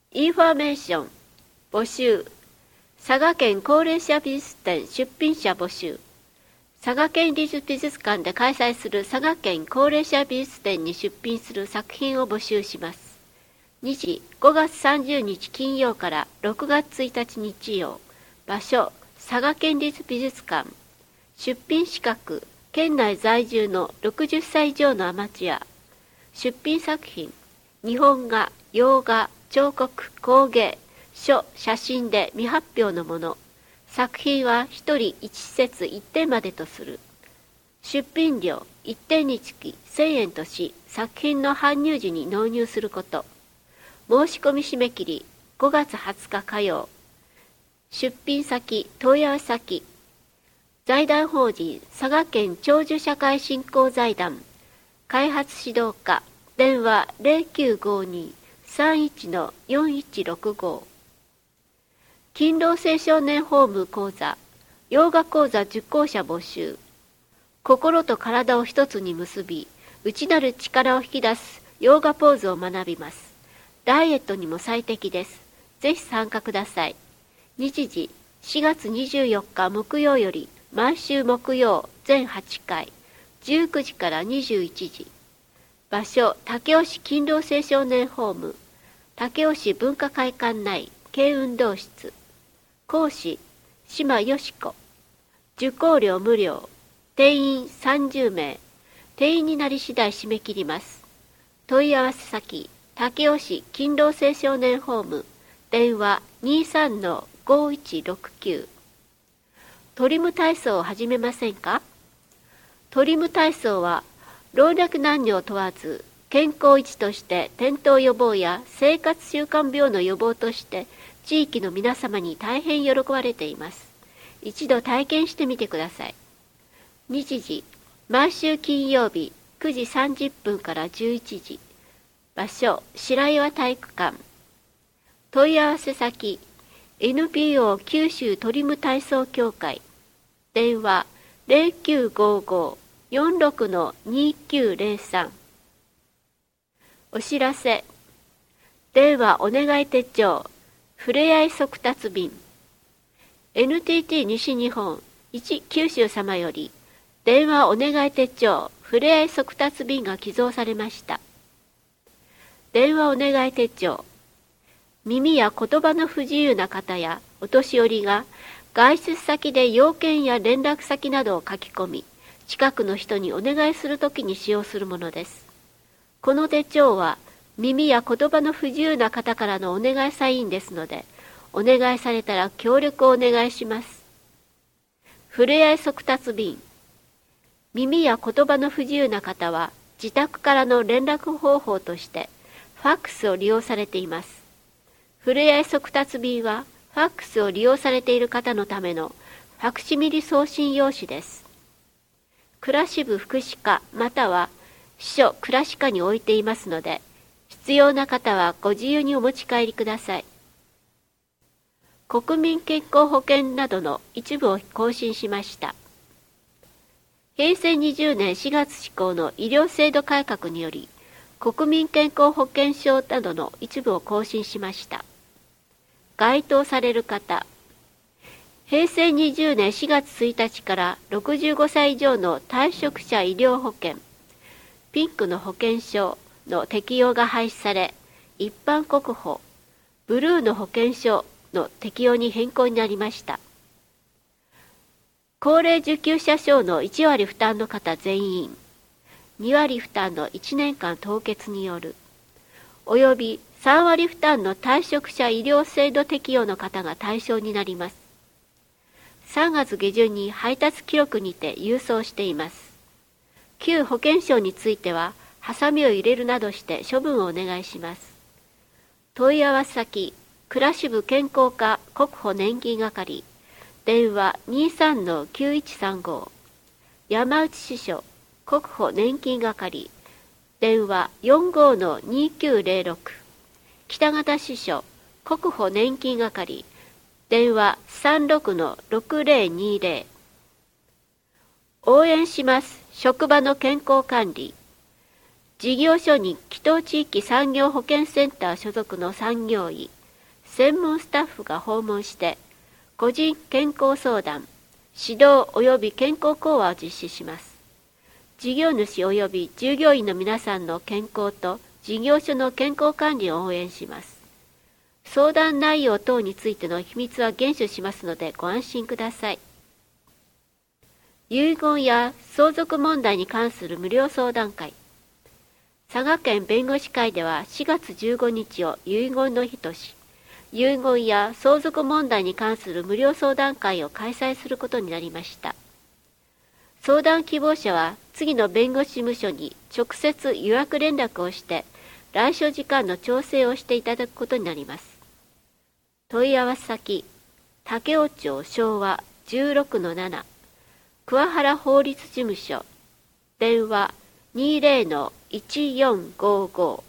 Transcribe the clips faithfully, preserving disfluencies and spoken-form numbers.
インフォメーション募集。佐賀県高齢者美術展出品者募集。佐賀県立美術館で開催する佐賀県高齢者美術展に出品する作品を募集します。日ごがつさんじゅうにち金曜からろくがつついたち日曜。場所佐賀県立美術館。出品資格県内在住のろくじゅっさい以上のアマチュア。出品作品日本画、洋画、彫刻、工芸、書、写真で未発表のもの。作品はひとりいち施設いってんまでとする。出品料いってんにつきせんえんとし、作品の搬入時に納入すること。申し込み締め切りごがつはつか火曜。出品先、問い合わせ先。財団法人佐賀県長寿社会振興財団。開発指導課。電話 ゼロきゅうごに さんいち よんいちろくご。勤労青少年ホーム講座、洋画講座受講者募集。心と体を一つに結び、内なる力を引き出す洋画ポーズを学びます。ダイエットにも最適です。ぜひ参加ください。日時、しがつにじゅうよっか木曜より、毎週木曜全はちかい、じゅうくじからにじゅういちじ。場所、武雄市勤労青少年ホーム、武雄市文化会館内、軽運動室。講師、島よし子。受講料無料。定員さんじゅうめい。定員になり次第締め切ります。問い合わせ先、武雄市勤労青少年ホーム。電話 にさんのごいちろくきゅう。トリム体操を始めませんか？トリム体操は、老若男女を問わず、健康維持として転倒予防や生活習慣病の予防として地域の皆様に大変喜ばれています。一度体験してみてください。日時、毎週金曜日くじさんじゅっぷんからじゅういちじ。場所、白岩体育館。問い合わせ先、エヌピーオー 九州トリム体操協会。電話ゼロきゅうごご よんろくのにきゅうゼロさん。お知らせ。電話お願い手帳。ふれあい速達便。エヌティーティー 西日本一九州様より、電話お願い手帳。ふれあい速達便が寄贈されました。電話お願い手帳。耳や言葉の不自由な方やお年寄りが外出先で要件や連絡先などを書き込み、近くの人にお願いするときに使用するものです。この手帳は耳や言葉の不自由な方からのお願いサインですので、お願いされたら協力をお願いします。ふれあい速達便。耳や言葉の不自由な方は自宅からの連絡方法としてファックスを利用されています。ふれあい速達便はファックスを利用されている方のためのファクシミリ送信用紙です。暮らし部福祉課または支所暮らし課に置いていますので、必要な方はご自由にお持ち帰りください。国民健康保険などの一部を更新しました。へいせいにじゅうねんしがつ施行の医療制度改革により、国民健康保険証などの一部を更新しました。該当される方。へいせいにじゅうねんしがつついたちからろくじゅうごさい以上の退職者医療保険、ピンクの保険証の適用が廃止され、一般国保、ブルーの保険証の適用に変更になりました。高齢受給者証のいちわり負担の方全員、にわり負担のいちねんかん凍結による、およびさんわり負担の退職者医療制度適用の方が対象になります。さんがつげじゅんに配達記録にて郵送しています。旧保険証については、ハサミを入れるなどして処分をお願いします。問い合わせ先、暮らし部健康課国保年金係、電話 にさんのきゅういちさんご、山内支所国保年金係、電話 よんごのにきゅうゼロろく、北方支所国保年金係、電話 さんろくのろくゼロにゼロ。応援します。職場の健康管理。事業所に紀東地域産業保健センター所属の産業医、 専門スタッフが訪問して、個人健康相談、指導及び健康講話を実施します。事業主及び従業員の皆さんの健康と事業所の健康管理を応援します。相談内容等についての秘密は厳守しますのでご安心ください。遺言や相続問題に関する無料相談会。佐賀県弁護士会ではしがつじゅうごにちを遺言の日とし、遺言や相続問題に関する無料相談会を開催することになりました。相談希望者は次の弁護士事務所に直接予約連絡をして来所時間の調整をしていただくことになります。問い合わせ先、武雄町昭和 じゅうろくのなな 桑原法律事務所、電話 にじゅうのいちよんごご。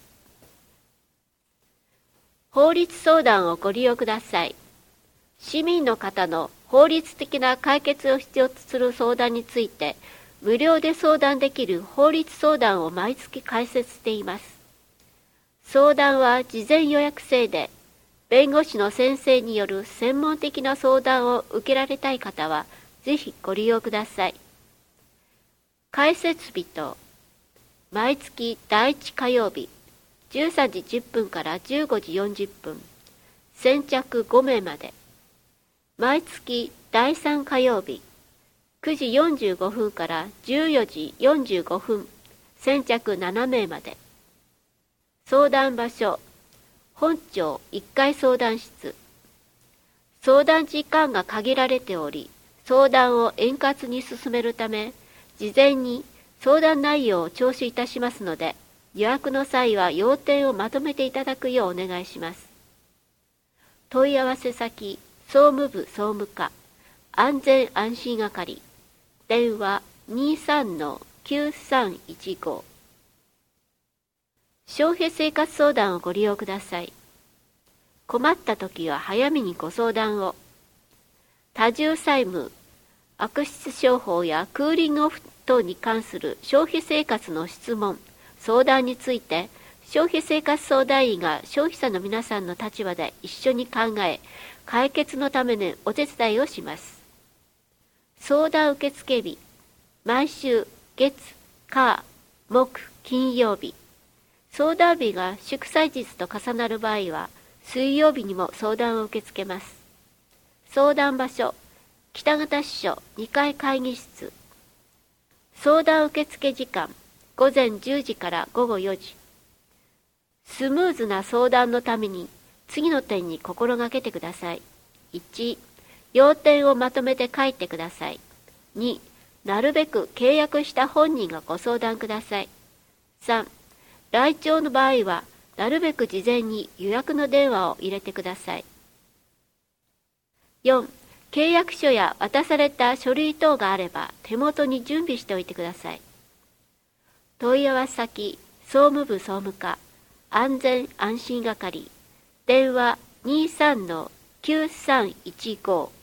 法律相談をご利用ください。市民の方の法律的な解決を必要とする相談について、無料で相談できる法律相談を毎月開設しています。相談は事前予約制で、弁護士の先生による専門的な相談を受けられたい方は、ぜひご利用ください。開設日と、毎月だいいち火曜日、じゅうさんじじゅっぷんからじゅうごじよんじゅっぷん、先着ごめいまで。毎月だいさん火曜日、くじよんじゅうごふんからじゅうよじよんじゅうごふん、先着ななめいまで。相談場所、本庁いっかい相談室。相談時間が限られており、相談を円滑に進めるため、事前に相談内容を聴取いたしますので、予約の際は要点をまとめていただくようお願いします。問い合わせ先、総務部総務課、安全安心係、電話 にじゅうさんのきゅうさんいちご。消費生活相談をご利用ください。困った時は早めにご相談を。多重債務、悪質商法やクーリングオフ等に関する消費生活の質問、相談について、消費生活相談員が消費者の皆さんの立場で一緒に考え、解決のためのお手伝いをします。相談受付日、毎週月、火、木、金曜日。相談日が祝祭日と重なる場合は、水曜日にも相談を受け付けます。相談場所、北方支所にかい会議室。相談受付時間、ごぜんじゅうじからごごよじ。スムーズな相談のために、次の点に心がけてください。いち、要点をまとめて書いてください。に、なるべく契約した本人がご相談ください。さん、来庁の場合は、なるべく事前に予約の電話を入れてください。よん、契約書や渡された書類等があれば手元に準備しておいてください。問い合わせ先、総務部総務課、安全安心係、電話 にじゅうさんのきゅうさんいちご。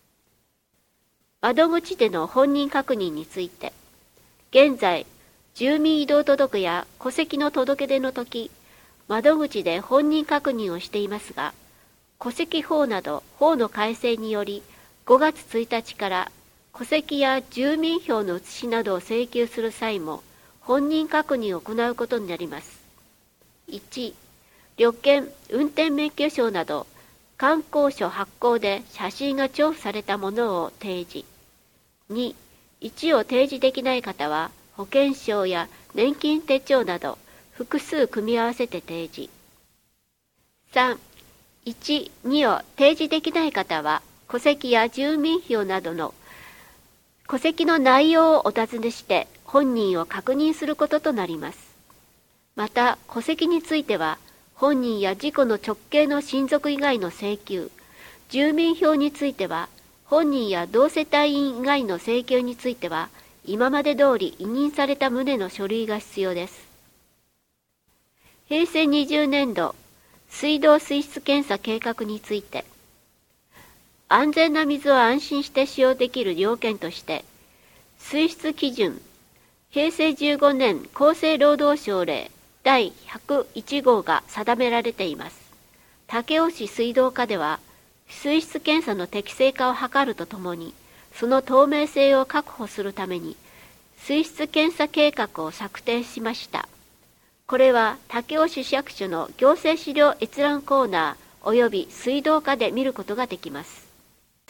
窓口での本人確認について、現在、住民移動届や戸籍の届け出の時、窓口で本人確認をしていますが、戸籍法など法の改正により、ごがつついたちから戸籍や住民票の写しなどを請求する際も、本人確認を行うことになります。いち、旅券、運転免許証など、観光書発行で写真が調布されたものを提示。に、いちを提示できない方は、保険証や年金手帳など、複数組み合わせて提示。さん、いち、にを提示できない方は、戸籍や住民票などの戸籍の内容をお尋ねして、本人を確認することとなります。また、戸籍については、本人や事故の直系の親族以外の請求、住民票については、本人や同世帯員以外の請求については、今まで通り委任された旨の書類が必要です。へいせいにじゅうねんど、水道水質検査計画について、安全な水を安心して使用できる要件として、水質基準、へいせいじゅうごねん厚生労働省令だいひゃくいちごうが定められています。 武雄市水道課では、水質検査の適正化を図るとともに、その透明性を確保するために、水質検査計画を策定しました。これは武雄市市役所の行政資料閲覧コーナー及び水道課で見ることができます。